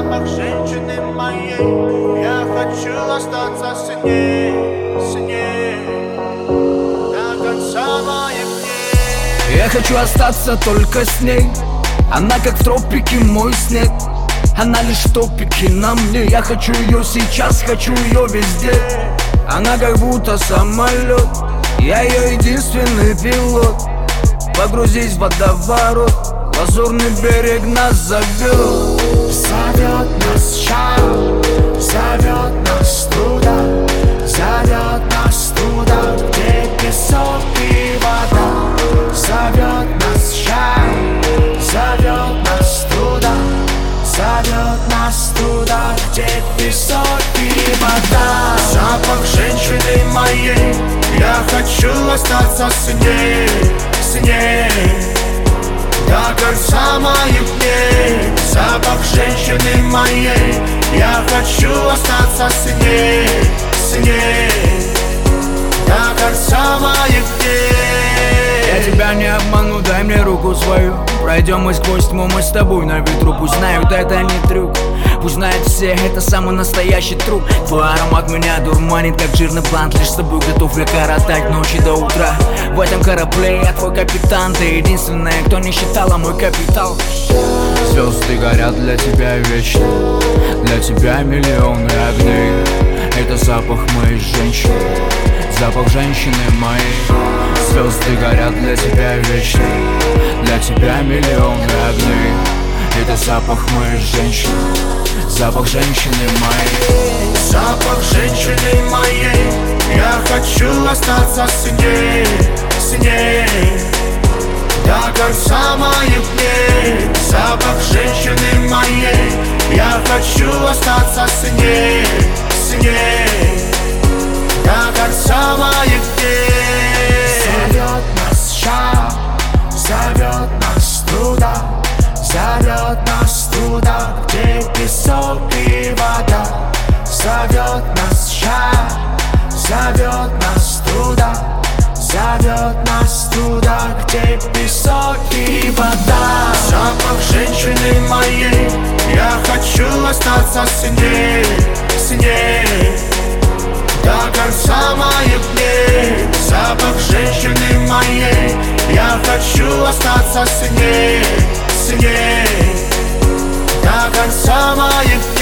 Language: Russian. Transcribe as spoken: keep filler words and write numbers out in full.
Запах женщины моей, я хочу остаться с ней, с ней до конца моих дней. Я хочу остаться только с ней. Она как в тропике мой снег. Она лишь в топике на мне. Я хочу ее сейчас, хочу ее везде. Она как будто самолет, я ее единственный пилот. Погрузись в водоворот, лазурный берег нас зовет. Зовет нас шаг, зовет нас туда, зовет нас туда, где песок и вода. Зовет нас шаг, зовет нас туда, зовет нас туда, где песок и вода. Запах женщины моей, я хочу остаться с ней, с ней до конца моих дней. Запах женщины моей, я хочу остаться с ней, с ней до конца моих дней. Я тебя не обману, дай мне руку свою. Пройдем мы сквозь тьму, мы с тобой на ветру. Пусть знают, это не трюк, пусть знают все, это самый настоящий труп. Твой аромат меня дурманит, как жирный плант. Лишь с тобой готов я коротать ночи до утра. В этом корабле я твой капитан. Ты единственная, кто не считала мой капитал. Звезды горят для тебя вечно, для тебя миллионы огней. Это запах моей женщины, запах женщины моей. Звезды горят для тебя вечно, для тебя миллионы огней. Это запах моей женщины, запах женщины моей. Запах женщины моей, я хочу остаться с ней, с ней до конца моих дней. Запах женщины моей, я хочу остаться с ней, с ней до конца моих дней. Зовет нас шаг, зовет нас туда, зовет нас туда, где песок и вода. Зовет нас шаг, зовет нас туда, зовет нас туда, где песок и вода. Запах женщины моей, я хочу остаться с ней, с ней до конца моих дней. Запах женщины моей, я хочу остаться с ней, с ней до конца моих дней.